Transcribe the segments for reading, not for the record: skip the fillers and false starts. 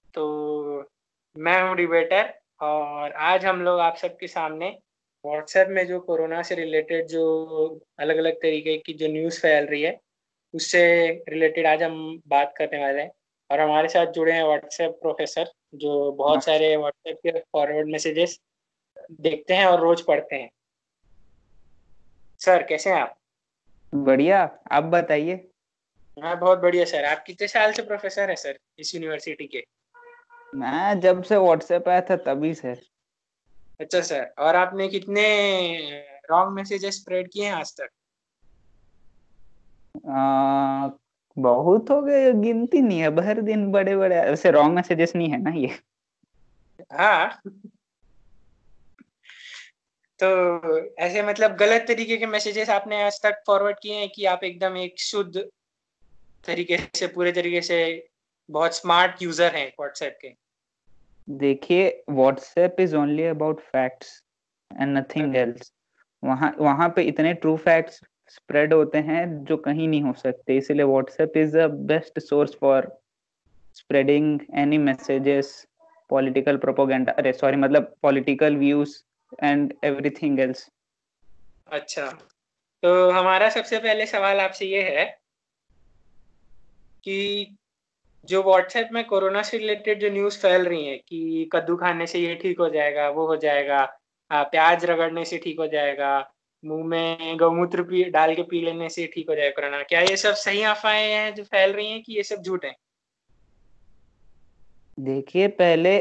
तो मैं हूँ डिबेटर और आज हम लोग आप सबके सामने व्हाट्सएप में जो कोरोना से रिलेटेड जो अलग-अलग तरीके की जो न्यूज़ फैल रही है, उससे रिलेटेड आज हम बात करने वाले हैं। और हमारे साथ जुड़े हैं व्हाट्सएप प्रोफेसर जो बहुत सारे व्हाट्सएप के फॉरवर्ड मैसेजेस देखते हैं और रोज़ पढ़ते हैं। सर कैसे हैं आप? बढ़िया। आप बताइए। मैं बहुत बढ़िया सर। आप कितने साल से प्रोफेसर हैं सर इस यूनिवर्सिटी के? मैं जब से व्हाट्सएप आया था तभी से। अच्छा सर, और आपने कितने रॉन्ग मैसेजेस स्प्रेड किए हैं आज तक? आ, बहुत हो गए, गिनती नहीं है। अब हर दिन बड़े बड़े ऐसे रॉन्ग मैसेजेस नहीं है ना ये। हाँ। तो ऐसे मतलब गलत तरीके के मैसेजेस आपने आज तक फॉरवर्ड किए हैं कि आप एकदम एक शुद्ध तरीके से पूरे तरीके से बहुत स्मार्ट यूजर हैं व्हाट्सएप के? देखिए, WhatsApp is only about facts and nothing else. वहाँ वहाँ पे इतने ट्रू फैक्ट्स स्प्रेड होते हैं जो कहीं नहीं हो सकते, इसलिए WhatsApp is the best source for spreading any messages, political propaganda, अरे सॉरी, मतलब political views and everything else. अच्छा, तो हमारा सबसे पहले सवाल आपसे ये है कि जो व्हाट्सएप में कोरोना से रिलेटेड जो न्यूज़ फैल रही है कि कद्दू खाने से ये ठीक हो जाएगा, वो हो जाएगा, प्याज रगड़ने से ठीक हो जाएगा, मुंह में गौमूत्र पी डाल के पी लेने से ठीक हो जाएगा कोरोना, क्या ये सब सही अफवाहें हैं जो फैल रही हैं कि ये सब झूठ है? देखिए, पहले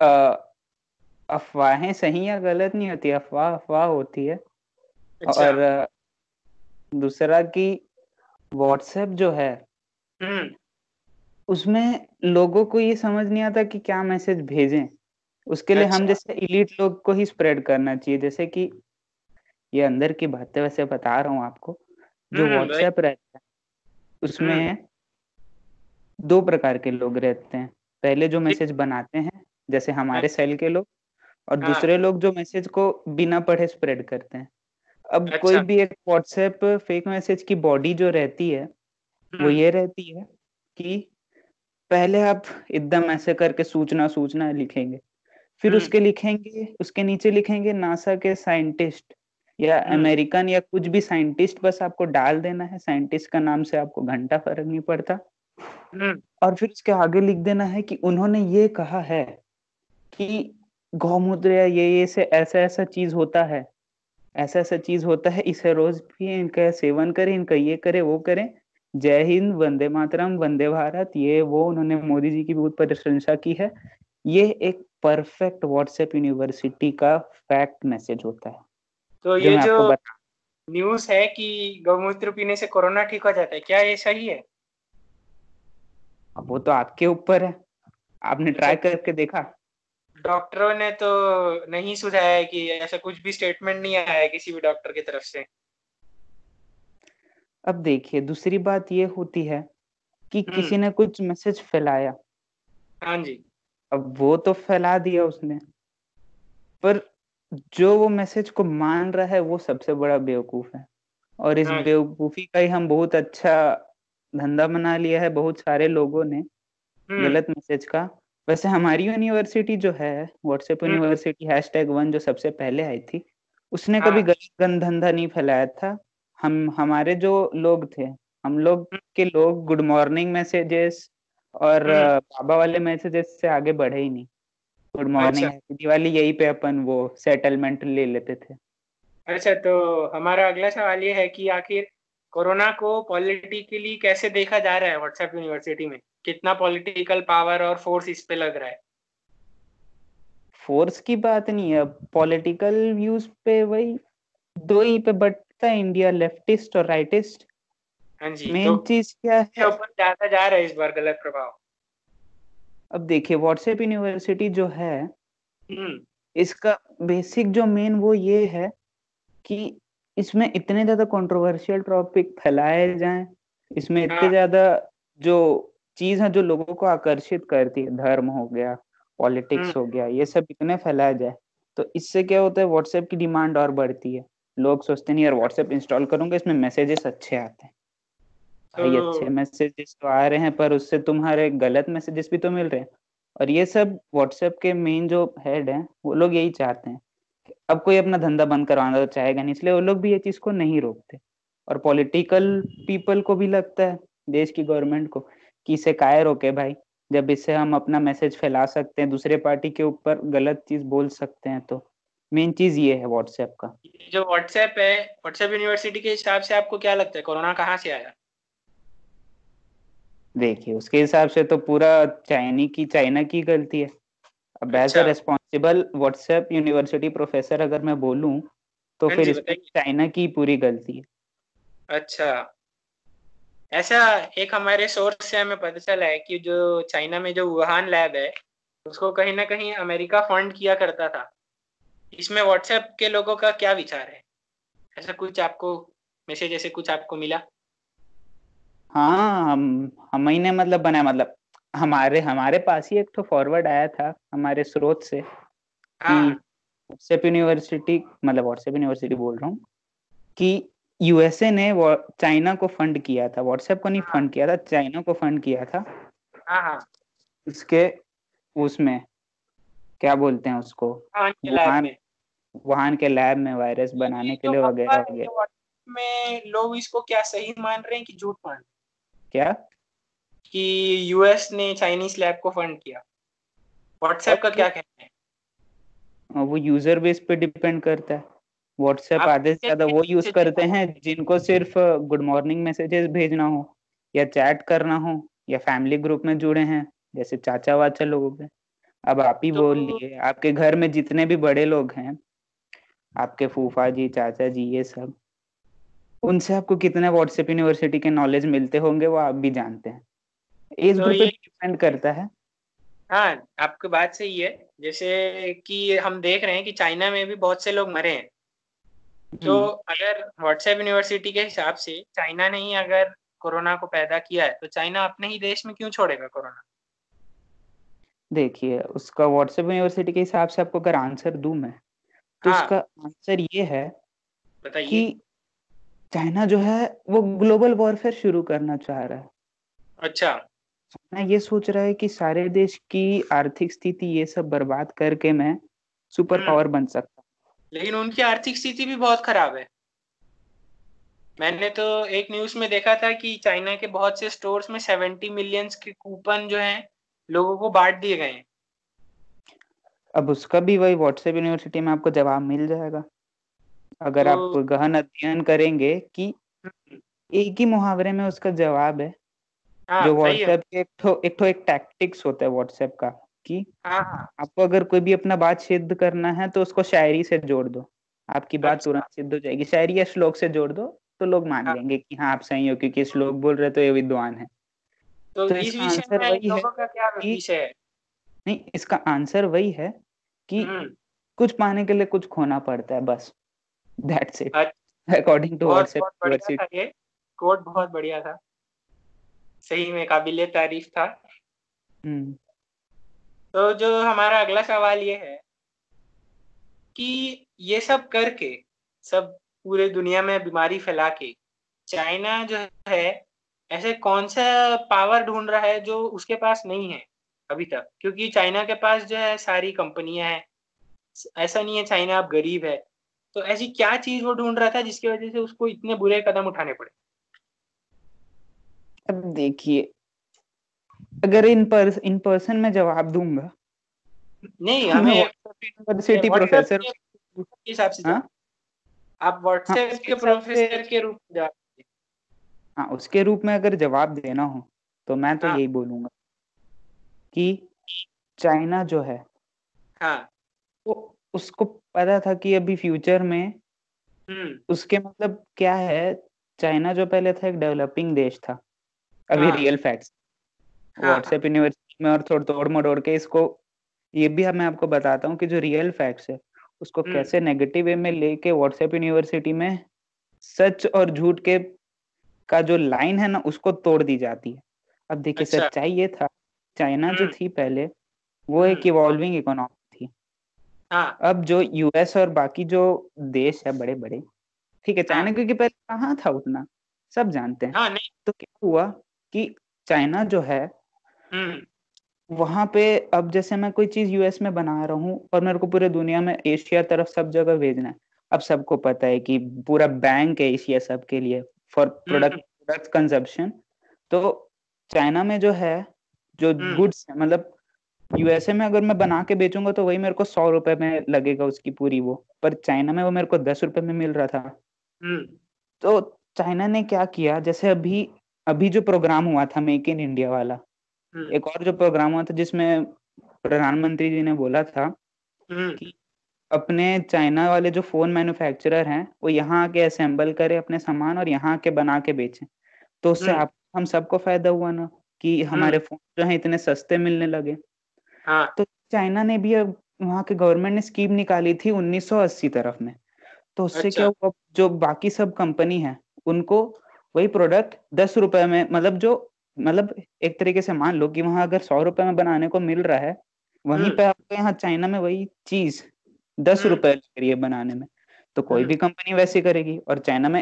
अफवाहें सही या गलत नहीं होती, अफवाह अफवाह होती है। अच्छा। और दूसरा कि व्हाट्सएप जो है हम्म। उसमें लोगों को ये समझ नहीं आता कि क्या मैसेज भेजें। उसके लिए हम अच्छा। जैसे इलीट लोग को ही स्प्रेड करना चाहिए। जैसे कि ये अंदर की बातें वैसे बता रहा हूँ आपको। जो भाई। व्हाट्सएप रहता है हम्म। उसमें दो प्रकार के लोग रहते हैं। पहले जो ठीक। मैसेज बनाते हैं, जैसे हाँ। हमारे सेल के लोग, और हाँ। दूसरे लोग जो मैसेज को बिना पढ़े स्प्रेड करते हैं। अब कोई अच्छा। भी एक व्हाट्सएप फेक मैसेज की बॉडी जो रहती है वो हम्म। ये रहती है कि पहले आप एकदम ऐसे करके सूचना सूचना लिखेंगे, फिर हम्म। उसके लिखेंगे, उसके नीचे लिखेंगे नासा के साइंटिस्ट या हम्म। अमेरिकन या कुछ भी साइंटिस्ट, बस आपको डाल देना है। साइंटिस्ट का नाम से आपको घंटा फर्क नहीं पड़ता। हम्म। और फिर उसके आगे लिख देना है कि उन्होंने ये कहा है कि गौमूत्र या ये से ऐसा ऐसा चीज होता है, ऐसा ऐसा चीज होता है, इसे रोज पिए, इनका सेवन करें, इनका ये करे वो करें। जय हिंद, वंदे मातरम, वंदे भारत, ये वो उन्होंने मोदी जी की बहुत प्रशंसा की है। ये एक परफेक्ट व्हाट्सएप यूनिवर्सिटी का फैक्ट मैसेज होता है तो जो ये मैं जो आपको बता। न्यूज़ है कि गौमूत्र पीने से कोरोना ठीक हो जाता है, क्या ये सही है? अब वो तो आपके ऊपर है, आपने अच्छा। ट्राई करके देखा। डॉक्टरों ने तो नहीं सुझाया है कि ऐसा कुछ भी स्टेटमेंट नहीं आया है किसी भी डॉक्टर की तरफ से। अब देखिए, दूसरी बात ये होती है कि हम्म। किसी ने कुछ मैसेज फैलाया। हाँ जी। अब वो तो फैला दिया उसने, पर जो वो मैसेज को मान रहा है वो सबसे बड़ा बेवकूफ है। और इस हाँ जी। बेवकूफी का ही हम बहुत अच्छा धंधा बना लिया है बहुत सारे लोगों ने, हम्म। गलत मैसेज का। वैसे हमारी यूनिवर्सिटी जो है, व्हाट्सएप हम्म। यूनिवर्सिटी #1 जो सबसे पहले आई थी, उसने कभी हाँ। गलत धंधा नहीं फैलाया था। हम हमारे जो लोग थे, हम लोग हम्म। के लोग गुड मॉर्निंग मैसेजेस और हम्म। बाबा वाले मैसेजेस से आगे बढ़े ही नहीं। गुड मॉर्निंग, अच्छा। हैप्पी दिवाली, यही पे अपन वो सेटलमेंट ले लेते थे। अच्छा, तो हमारा अगला सवाल ये है कि आखिर कोरोना को पॉलिटिकली कैसे देखा जा रहा है व्हाट्सएप यूनिवर्सिटी में? कितना पॉलिटिकल पावर और फोर्स इस पे लग रहा है? फोर्स की बात नहीं है, पॉलिटिकल व्यूज पे वही दो ही पे बंटता है इंडिया, लेफ्टिस्ट और राइटिस्ट। हाँ जी, तो मेन चीज क्या के है? ऊपर ज्यादा जा रहा है इस बार गलत प्रभाव? अब देखिए, व्हाट्सएप यूनिवर्सिटी जो है, हम्म। इसका बेसिक जो मेन वो ये है कि इसमें इतने ज्यादा कंट्रोवर्शियल टॉपिक फैलाए जाएं, इसमें इतने हाँ। ज्यादा जो चीज है जो लोगों को आकर्षित करती है, धर्म हो गया, हम्म। पॉलिटिक्स हो गया, ये सब इतने फैलाया जाए, तो इससे क्या होता है, व्हाट्सएप की डिमांड और बढ़ती है। लोग सोचते नहीं यार, व्हाट्सएप इंस्टॉल करूंगा, इसमें मैसेजेस अच्छे आते हैं। तो भाई अच्छे मैसेजेस तो आ रहे हैं, पर उससे तुम्हारे गलत मैसेजेस भी तो मिल रहे हैं। और ये सब व्हाट्सएप के मेन जो हेड हैं वो लोग यही चाहते हैं। अब कोई अपना धंधा बंद करवाना तो चाहेगा नहीं, इसलिए वो लोग भी ये चीज को नहीं रोकते। और पॉलिटिकल पीपल को भी लगता है, देश की गवर्नमेंट को, कि इसे काहे रोके भाई, जब इससे हम अपना मैसेज फैला सकते हैं, दूसरे पार्टी के ऊपर गलत चीज बोल सकते हैं। तो मेन चीज ये है व्हाट्सएप का। ये जो व्हाट्सएप है, व्हाट्सएप यूनिवर्सिटी के हिसाब से आपको क्या लगता है कोरोना कहाँ से आया? देखिए उसके हिसाब से तो पूरा चाइना की गलती है। अब एज अ अच्छा। रेस्पॉन्सिबल व्हाट्सएप यूनिवर्सिटी प्रोफेसर अगर मैं बोलूं तो हाँ फिर जी, इसमें बताइए। चाइना की पूरी गलती है। अच्छा, ऐसा एक हमारे सोर्स से हमें पता चला है कि जो चाइना में जो वुहान लैब है, उसको कहीं ना कहीं अमेरिका फंड किया करता था। इसमें व्हाट्सएप के लोगों का क्या विचार है? ऐसा कुछ आपको मैसेज ऐसे कुछ आपको मिला? हाँ, हम ही ने मतलब बनाया, मतलब हमारे हमारे पास ही एक तो फॉरवर्ड आया था हमारे स्रोत से कि हाँ व्हाट्सएप यूनिवर्सिटी बोल रहा हूँ कि यूएसए ने चाइना को फंड किया था, व्हाट्सएप को नहीं हाँ फंड किया था, चाइना को फंड किया था। हाँ हाँ उसके उसमें क्या बोलते हैं उसको, हाँ, के लैब वुहान में। वुहान के लैब में वायरस ये बनाने के जो लिए अफवाह वगैरह है वगैरह। ये व्हाट्सएप में, लोग इसको क्या सही मान रहे हैं कि झूठ मान रहे हैं क्या? कि यूएस ने चाइनीज लैब को फंड किया? व्हाट्सएप अब का क्या कहना है? वो यूजर बेस पे डिपेंड करता है। व्हाट्सएप आप आधे से ज्यादा वो यूज करते हैं जिनको सिर्फ गुड मॉर्निंग मैसेजेस भेजना हो, या चैट करना हो, या फैमिली ग्रुप में जुड़े हैं, जैसे चाचा वाचा लोग हो गए। अब आप ही तो बोल लिए, आपके घर में जितने भी बड़े लोग हैं, आपके फूफा जी, चाचा जी, ये सब, उनसे आपको कितने व्हाट्सएप यूनिवर्सिटी के नॉलेज मिलते होंगे वो आप भी जानते हैं। एज तो ग्रुप पे ये, डिपेंड करता है। हाँ, आपकी बात सही है। जैसे कि हम देख रहे हैं कि चाइना में भी बहुत से लोग मरे हैं। तो हम्म अगर व्हाट्सएप यूनिवर्सिटी के हिसाब से चाइना ने ही अगर कोरोना को पैदा किया है, तो चाइना अपने ही देश में क्यों छोड़ेगा कोरोना? देखिए उसका व्हाट्सएप यूनिवर्सिटी के हिसाब से आपको अगर आंसर दूं मैं, तो हाँ, उसका आंसर ये है कि बताइए। चाइना जो है वो ग्लोबल वॉरफेयर शुरू करना चाह रहा है। अच्छा। चाइना ये सोच रहा है कि सारे देश की आर्थिक स्थिति ये सब बर्बाद करके मैं सुपर हम्म। पावर बन सकता लेकिन उनकी आर्थिक स्थिति भी बहुत खराब है। मैंने तो एक न्यूज़ में देखा था कि चाइना के बहुत से स्टोर्स में 70 मिलियंस के कूपन जो हैं लोगों को बांट दिए गए हैं। हूं। अब उसका भी वही व्हाट्सएप यूनिवर्सिटी में आपको जवाब मिल जाएगा अगर तो आप गहन अध्ययन करेंगे कि हम्म, एक ही मुहावरे में उसका जवाब है। जो हाँ, सही है। व्हाट्सएप के एक टैक्टिक्स होता है व्हाट्सएप का, कि हाँ हाँ। आपको अगर कोई भी अपना बात सिद्ध करना है तो उसको शायरी से जोड़ दो, आपकी बात तुरंत अच्छा। सिद्ध हो जाएगी। शायरी या श्लोक से जोड़ दो तो लोग मान हाँ, लेंगे कि हाँ आप सही हो, क्योंकि श्लोक बोल रहे तो ये विद्वान है। तो तो इस इसका विषय आंसर में वही है लोगों का क्या कि विषय है? नहीं, इसका आंसर वही है कि हम्म। कुछ पाने के लिए कुछ खोना पड़ता है, बस। दैट्स इट, अच्छा, अकॉर्डिंग टू बहुत व्हाट्सएप बहुत बढ़िया था यूनिवर्सिटी। ये। कोड बहुत बढ़िया था। सही में काबिले तारीफ था। हम्म तो जो हमारा अगला सवाल ये है कि ये सब करके, सब पूरे दुनिया में बीमारी फैला के, चाइना जो है ऐसे कौन सा पावर ढूंढ रहा है जो उसके पास नहीं है अभी तक? क्योंकि चाइना के पास जो है सारी कंपनियां हैं। ऐसा नहीं है चाइना अब गरीब है। तो ऐसी क्या चीज वो ढूंढ रहा था जिसकी वजह से उसको इतने बुरे कदम उठाने पड़े? अब देखिए, अगर इन पर्सन में जवाब दूंगा नहीं, तो मैं हमें व्हाट्सएप यूनिवर्सिटी व्हाट्सएप प्रोफेसर। के हिसाब से हाँ जवाब। आप हाँ, व्हाट्सएप उसके के हिसाब से, प्रोफेसर के रूप में जवाब दीजिए। हाँ उसके रूप में अगर जवाब देना हो तो मैं तो हाँ यही बोलूंगा कि चाइना जो है हाँ। वो, उसको पता था कि अभी फ्यूचर में हम्म। उसके मतलब क्या है। चाइना जो पहले था एक डेवलपिंग देश था, अभी हाँ रियल फैक्ट्स हाँ हाँ। व्हाट्सएप यूनिवर्सिटी में और थोड़ा तोड़ मरोड़ के इसको, ये भी मैं आपको बताता हूँ कि जो रियल फैक्ट्स है उसको हम्म। कैसे नेगेटिव वे में लेके व्हाट्सएप यूनिवर्सिटी में सच और झूठ के का जो लाइन है ना उसको तोड़ दी जाती है। अब देखिए अच्छा। सच्चाई ये था, चाइना जो हम्म। थी पहले वो एक हम्म। इवॉल्विंग इकोनॉमी थी। हाँ अब जो यूएस और बाकी जो देश है बड़े बड़े, ठीक है, चाइना हाँ क्योंकि पहले कहाँ था उतना, सब जानते हैं। हाँ। नहीं। तो क्या हुआ कि चाइना जो है हम्म। वहां पे अब जैसे मैं कोई चीज यूएस में बना रहा हूँ और मेरे को पूरे दुनिया में एशिया तरफ सब जगह भेजना है। अब सबको पता है कि पूरा बैंक है एशिया सबके लिए फॉर हम्म प्रोडक्ट कंजप्शन। तो चाइना में जो है, जो हम्म गुड्स है, मतलब यूएसए में अगर मैं बना के बेचूंगा तो वही मेरे को 100 रुपए में लगेगा उसकी पूरी वो, पर चाइना में वो मेरे को 10 रुपए में मिल रहा था। हम्म तो चाइना ने क्या किया, जैसे अभी अभी जो प्रोग्राम हुआ था मेक इन इंडिया वाला, हम्म एक और जो प्रोग्राम हुआ था जिसमें प्रधानमंत्री जी ने बोला था हम्म कि अपने चाइना वाले जो फोन मैन्युफैक्चरर हैं वो यहाँ आके असेंबल करे अपने सामान और यहाँ आके बना के बेचें। तो उससे हम्म आप हम सबको फायदा हुआ ना, कि हमारे हम्म, फोन जो है इतने सस्ते मिलने लगे। हाँ तो चाइना ने भी अब वहाँ के गवर्नमेंट ने स्कीम निकाली थी 1980 तरफ में। तो उससे क्या अच्छा। हुआ, जो बाकी सब कंपनी है उनको वही प्रोडक्ट 10 रुपए में, मतलब जो, मतलब एक तरीके से मान लो कि वहां अगर 100 रुपए में बनाने को मिल रहा है, वहीं हम्म पे आपको यहाँ चाइना में वही चीज 10 रुपए लग रही है बनाने में। तो कोई हम्म भी कंपनी वैसी करेगी, और चाइना में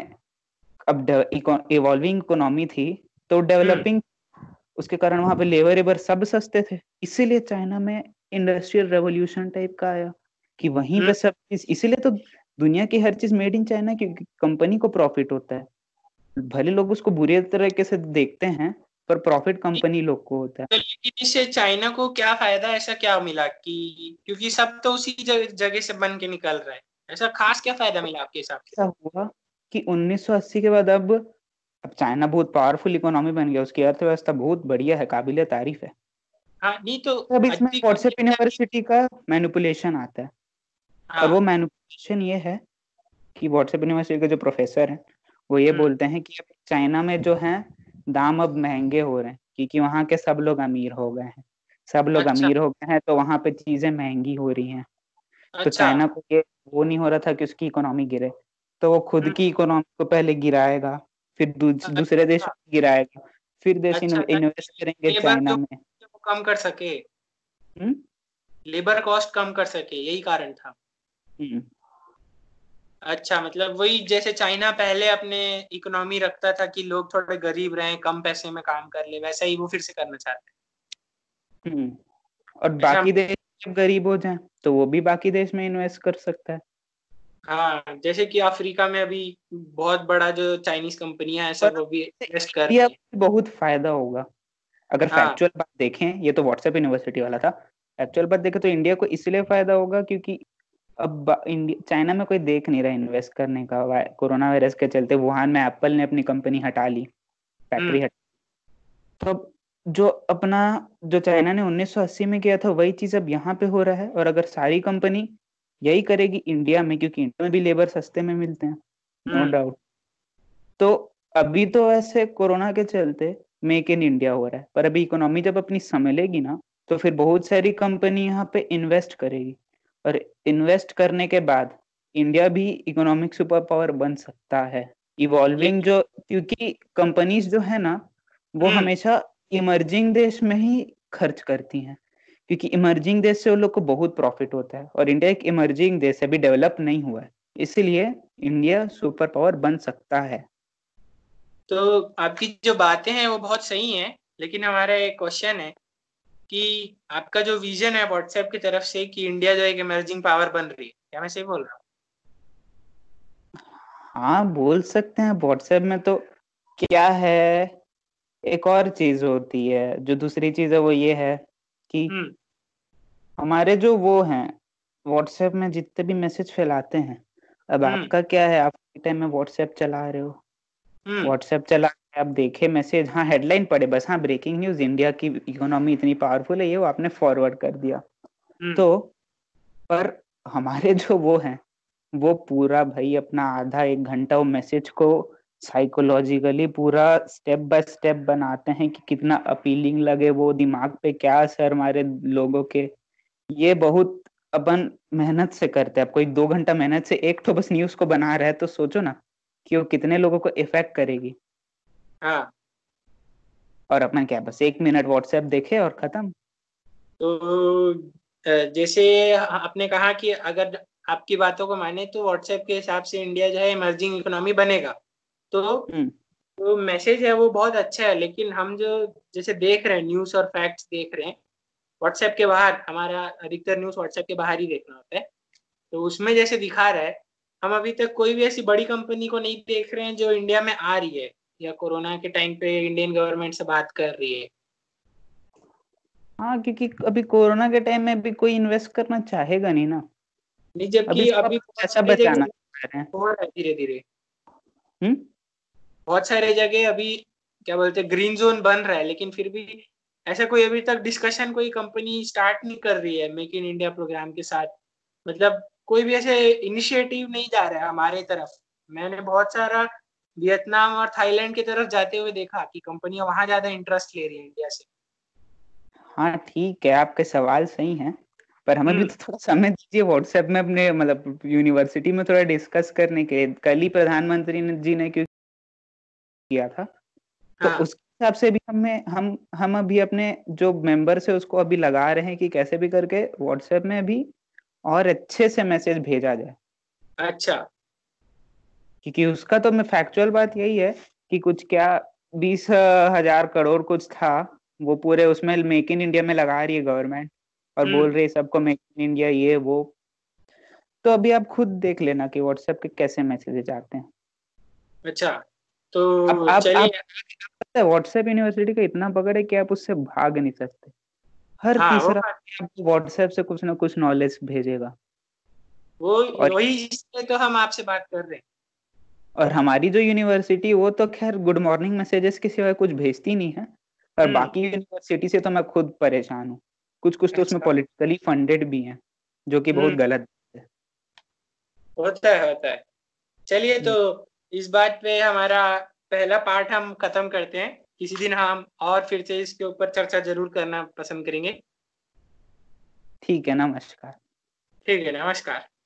अब इवॉल्विंग इकोनॉमी थी, तो हम्म डेवलपिंग, उसके कारण वहां पे लेबर वेबर सब सस्ते थे, इसीलिए चाइना में इंडस्ट्रियल रेवोल्यूशन टाइप का आया कि वहीं हम्म। पे सब चीज, इसीलिए तो दुनिया की हर चीज मेड इन चाइना, क्योंकि कंपनी को प्रॉफिट होता है। भले लोग उसको बुरी तरीके से देखते हैं, पर प्रॉफिट कंपनी लोग को होता है। तो लेकिन इससे चाइना को क्या फायदा, ऐसा क्या मिला कि क्योंकि सब तो उसी जगह से बन के निकल रहा है, ऐसा खास क्या फायदा मिला आपके हिसाब से? ऐसा हुआ कि 1980 के बाद अब चाइना बहुत पावरफुल इकोनॉमी बन गया, उसकी अर्थव्यवस्था बहुत बढ़िया है, काबिले तारीफ है। हाँ नहीं तो अब इसमें अधिक व्हाट्सएप क्या कि यूनिवर्सिटी का मैनिपुलेशन आता है। और वो हाँ। मैनिपुलेशन ये है कि व्हाट्सएप यूनिवर्सिटी के जो प्रोफेसर हैं वो ये हम्म बोलते हैं कि अब चाइना में जो है दाम अब महंगे हो रहे हैं, क्योंकि वहाँ के सब लोग अमीर हो गए हैं। सब लोग अच्छा अमीर हो गए हैं तो वहाँ पे चीजें महंगी हो रही हैं। तो अच्छा। चाइना को ये वो नहीं हो रहा था कि उसकी इकोनॉमी गिरे, तो वो खुद हम्म की इकोनॉमी को पहले गिराएगा, फिर दूसरे देशों अच्छा को गिराएगा, फिर देश अच्छा, इन्वेस्ट ताकि करेंगे लेबर चाइना जो में। वो कम कर सके, हम्म लेबर कॉस्ट कम कर सके, यही कारण था। हम्म अच्छा, मतलब वही जैसे चाइना पहले अपने इकोनॉमी रखता था कि लोग थोड़े गरीब रहे, कम पैसे में काम कर ले, वैसा ही वो फिर से करना चाहते हम्म। और हैं ऐसा। बाकी देश जब गरीब हो जाए तो वो भी बाकी देश में इन्वेस्ट कर सकता है। हाँ, जैसे कि अफ्रीका में अभी बहुत बड़ा जो चाइनीज कंपनियां हैं पर सब वो भी इन्वेस्ट कर इंडिया रही हैं। को बहुत फायदा होगा अगर हाँ फैक्चुअल बात देखें। ये तो व्हाट्सएप यूनिवर्सिटी वाला था। फैक्चुअल बात देखें तो इंडिया को इसलिए फायदा होगा क्योंकि अब इंडिया चाइना में कोई देख नहीं रहा इन्वेस्ट करने का, कोरोना वायरस के चलते वुहान में एप्पल ने अपनी कंपनी हटा ली, फैक्ट्री हम्म हटा। तो अब जो अपना जो चाइना ने 1980 में किया था वही चीज अब यहाँ पे हो रहा है, और अगर सारी कंपनी यही करेगी इंडिया में, क्योंकि इंडिया में भी लेबर सस्ते में मिलते हैं, नो हम्म डाउट। तो अभी तो ऐसे कोरोना के चलते मेक इन इंडिया हो रहा है, पर अभी इकोनॉमी जब अपनी संभलेगी ना, तो फिर बहुत सारी कंपनी यहाँ पे इन्वेस्ट करेगी, और इन्वेस्ट करने के बाद इंडिया भी इकोनॉमिक सुपर पावर बन सकता है, इवॉल्विंग लेकिन जो, क्योंकि कंपनीज जो है ना वो हम्म हमेशा इमर्जिंग देश में ही खर्च करती हैं, क्योंकि इमर्जिंग देश से उन लोग को बहुत प्रॉफिट होता है, और इंडिया एक इमर्जिंग देश है, अभी डेवलप नहीं हुआ है, इसीलिए इंडिया सुपर पावर बन सकता है। तो आपकी जो बातें हैं वो बहुत सही हैं, लेकिन हमारा एक क्वेश्चन है कि आपका जो विजन है व्हाट्सएप की तरफ से कि इंडिया जो एक इमर्जिंग पावर बन रही है, क्या मैं सही बोल रहा हाँ बोल सकते हैं, व्हाट्सएप में तो क्या है, एक और चीज होती है, जो दूसरी चीज है वो ये है कि हूँ? हमारे जो वो हैं व्हाट्सएप में जितने भी मैसेज फैलाते हैं, अब हम्म आपका क्या है, आप टाइम में व्हाट्सएप चला रहे हो, हम्म व्हाट्सएप चला के आप देखे मैसेज, हाँ हेडलाइन पढ़े बस, हाँ ब्रेकिंग न्यूज, इंडिया की इकोनॉमी इतनी पावरफुल है, ये वो आपने फॉरवर्ड कर दिया। हम्म तो पर हमारे जो वो हैं वो पूरा भाई अपना आधा एक घंटा वो मैसेज को साइकोलॉजिकली पूरा स्टेप बाय स्टेप बनाते हैं कि कितना अपीलिंग लगे, वो दिमाग पे क्या असर हमारे लोगों के। ये बहुत अपन मेहनत से करते हैं। अब कोई 2 घंटा मेहनत से एक तो बस न्यूज को बना रहा है, तो सोचो ना कि वो कितने लोगों को इफेक्ट करेगी। हाँ। और अपन क्या बस 1 मिनट व्हाट्सएप देखे और खत्म। तो जैसे आपने कहा कि अगर आपकी बातों को माने तो व्हाट्सएप के हिसाब से इंडिया जो है इमर्जिंग इकोनॉमी बनेगा, तो हम्म मैसेज है वो बहुत अच्छा है, लेकिन हम जो जैसे देख रहे हैं न्यूज़ और फैक्ट्स देख रहे हैं व्हाट्सएप के बाहर, हमारा अधिकतर न्यूज़ व्हाट्सएप के बाहर ही देखना होता है। तो उसमें जैसे दिखा रहा है, हम अभी तक कोई भी ऐसी बड़ी कंपनी को नहीं देख रहे हैं जो इंडिया में आ रही है या कोरोना के टाइम पे इंडियन गवर्नमेंट से बात कर रही है। हाँ, क्योंकि अभी कोरोना के टाइम में भी कोई इन्वेस्ट करना चाहेगा नहीं ना। नहीं, अभी जबकि सब अभी बहुत पैसा सारी बचाना जगह चाह रहे हैं। हो रहा है धीरे धीरे। हम्म। बहुत सारे जगह अभी क्या बोलते हैं ग्रीन जोन बन रहा है, लेकिन फिर भी ऐसा कोई अभी तक डिस्कशन कोई कंपनी स्टार्ट नहीं कर रही है मेक इन इंडिया प्रोग्राम के साथ। मतलब कोई भी ऐसे इनिशिएटिव नहीं जा रहा है हमारे तरफ। मैंने बहुत सारा वियतनाम और थाईलैंड की तरफ जाते हुए देखा कि कंपनियां वहां ज्यादा इंटरेस्ट ले रही है इंडिया से। हाँ ठीक है, आपके सवाल सही हैं, पर हमें भी हम्म। तो थोड़ा समय दीजिए व्हाट्सएप में अपने मतलब यूनिवर्सिटी में थोड़ा डिस्कस करने के। कल ही प्रधानमंत्री जी ने क्यों किया था, तो हाँ। उसके हिसाब से भी हम अभी अपने जो मेंबर्स है उसको अभी लगा रहे हैं कि कैसे भी करके व्हाट्सएप में भी और अच्छे से मैसेज भेजा जाए। अच्छा। क्योंकि उसका तो मैं फैक्चुअल बात यही है कि कुछ क्या 20,000 करोड़ कुछ था, वो पूरे उसमें मेक इन इंडिया में लगा रही है गवर्नमेंट, और बोल हम्म। रही है सबको मेक इन इंडिया ये वो। तो अभी आप खुद देख लेना कि व्हाट्सएप के कैसे मैसेजेस आते हैं। अच्छा, तो आप चलिए। पता है व्हाट्सएप यूनिवर्सिटी का इतना पकड़ है कि आप उससे भाग नहीं सकते। हर हाँ, वो तीसरा बात, आपको व्हाट्सएप से कुछ ना कुछ नॉलेज भेजेगा। वो और वही इसलिए तो हम आपसे बात कर रहे हैं। और हमारी जो यूनिवर्सिटी वो तो खैर गुड मॉर्निंग मैसेजेस के सिवाय कुछ भेजती नहीं है। पर हम्म। बाकी यूनिवर्सिटी से तो मैं खुद परेशान हूँ। कुछ कुछ तो उसमें अच्छा। पॉलिटिकली फंडेड भी हैं, जो कि बहुत हम्म। गलत है। होता है, होता है। चलिए, तो इस बात पे हमारा पहला पार्ट हम खत्म करते हैं। किसी दिन हम और फिर से इसके ऊपर चर्चा जरूर करना पसंद करेंगे। ठीक है, नमस्कार। ठीक है, नमस्कार।